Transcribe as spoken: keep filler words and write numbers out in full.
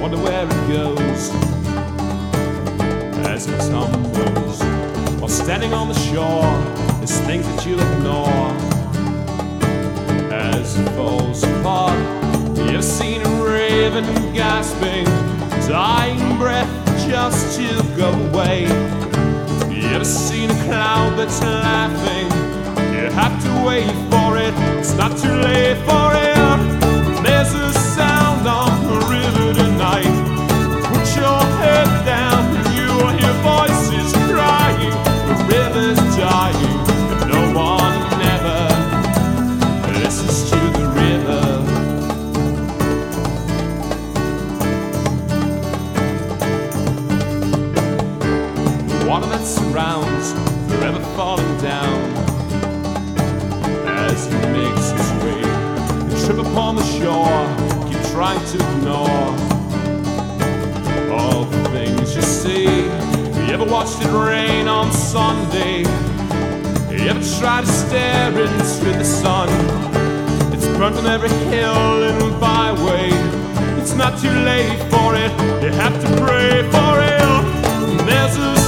wonder where it goes as it tumbles. While standing on the shore, there's things that you'll ignore as it falls apart. You ever seen a raven gasping, dying breath just to go away? You ever seen a cloud that's laughing? You have to wait for it, it's not too late for it. There's a sound on the river tonight. Put your head down and you'll hear voices crying. The river's dying, but no one ever listens to the river. The water that surrounds, forever falling down as it makes its way. Trip upon the shore, keep trying to ignore all the things you see. You ever watched it rain on Sunday? You ever tried to stare into the sun? It's burnt on every hill and byway. It's not too late for it, you have to pray for it. There's a